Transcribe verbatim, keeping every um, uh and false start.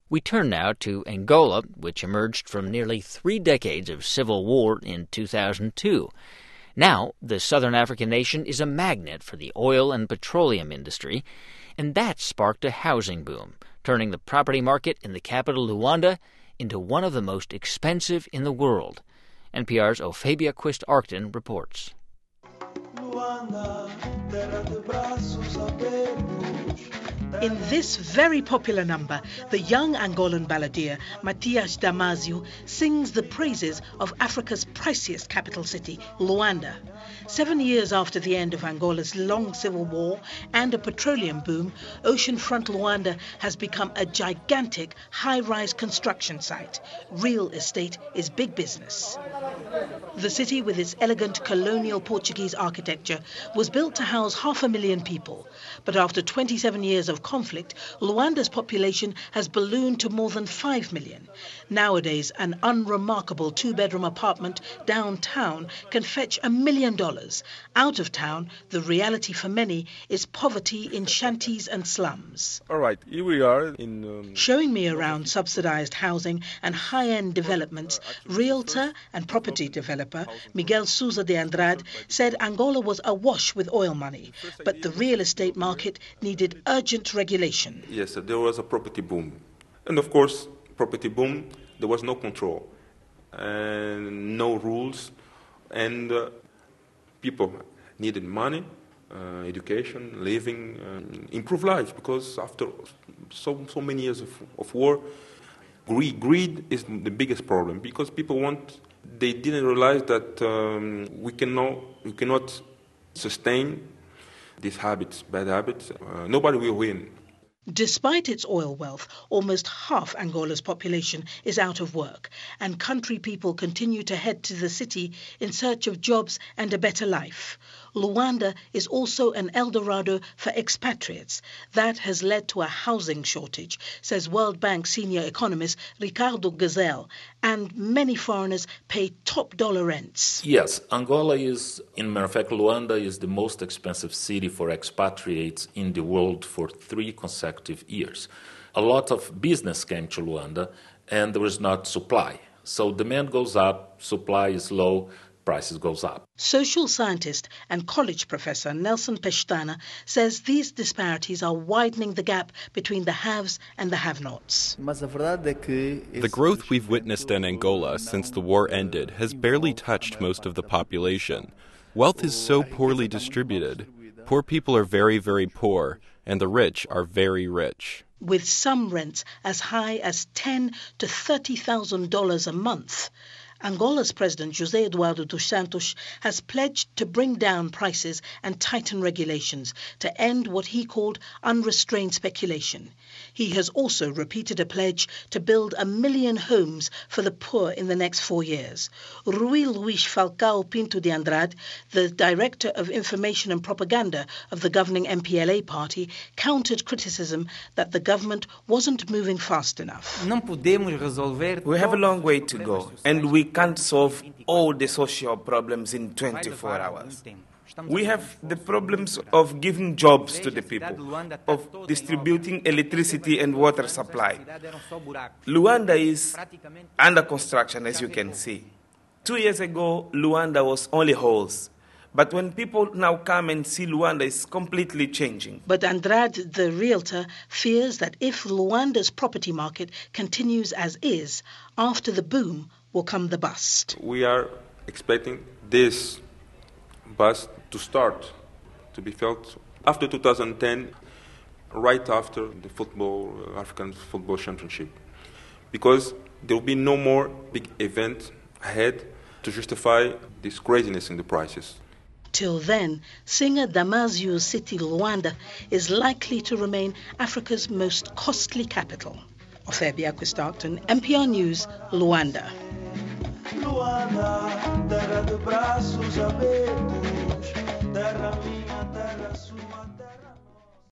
We turn now to Angola, which emerged from nearly three decades of civil war in two thousand two. Now, the southern African nation is a magnet for the oil and petroleum industry, and that sparked a housing boom, turning the property market in the capital Luanda into one of the most expensive in the world. N P R's Ophabia Quist-Arcton reports. In this very popular number, the young Angolan balladeer Matias Damasio sings the praises of Africa's priciest capital city, Luanda. Seven years after the end of Angola's long civil war and a petroleum boom, oceanfront Luanda has become a gigantic high-rise construction site. Real estate is big business. The city, with its elegant colonial Portuguese architecture, was built to house half a million people. But after twenty-seven years of conflict, Luanda's population has ballooned to more than five million. Nowadays, an unremarkable two-bedroom apartment downtown can fetch a million dollars. Out of town, the reality for many is poverty in shanties and slums. All right, here we are in... Um... Showing me around subsidized housing and high-end developments, realtor and property developer Miguel Sousa de Andrade said Angola was awash with oil money, but the real estate market needed urgent regulation. Yes, there was a property boom. And of course, property boom, there was no control and no rules, and uh, people needed money, uh, education, living, uh, improve life, because after so so many years of, of war, greed, greed is the biggest problem, because people want, they didn't realize that um, we cannot we cannot sustain these habits, bad habits. Uh, nobody will win. Despite its oil wealth, almost half Angola's population is out of work, and country people continue to head to the city in search of jobs and a better life. Luanda is also an El Dorado for expatriates. That has led to a housing shortage, says World Bank senior economist Ricardo Gazelle, and many foreigners pay top dollar rents. Yes, Angola is, in matter of fact, Luanda is the most expensive city for expatriates in the world for three consecutive years. A lot of business came to Luanda, and there is not supply. So demand goes up, supply is low, prices goes up. Social scientist and college professor Nelson Pestana says these disparities are widening the gap between the haves and the have-nots. The growth we've witnessed in Angola since the war ended has barely touched most of the population. Wealth is so poorly distributed. Poor people are very, very poor, and the rich are very rich. With some rents as high as ten to thirty thousand dollars a month. Angola's President José Eduardo dos Santos has pledged to bring down prices and tighten regulations to end what he called unrestrained speculation. He has also repeated a pledge to build a million homes for the poor in the next four years. Rui Luís Falcao Pinto de Andrade, the Director of Information and Propaganda of the governing M P L A party, countered criticism that the government wasn't moving fast enough. We have a long way to go, and we can't solve all the social problems in twenty-four hours. We have the problems of giving jobs to the people, of distributing electricity and water supply. Luanda is under construction, as you can see. Two years ago, Luanda was only holes. But when people now come and see Luanda, it's completely changing. But Andrade, the realtor, fears that if Luanda's property market continues as is, after the boom will come the bust. We are expecting this bust to start, to be felt after two thousand ten, right after the football, African Football Championship. Because there will be no more big event ahead to justify this craziness in the prices. Till then, singer Damasio's city, Luanda, is likely to remain Africa's most costly capital. Ophabia Quist-Arcton, N P R News, Luanda. Luanda, terra de braços abertos, terra minha.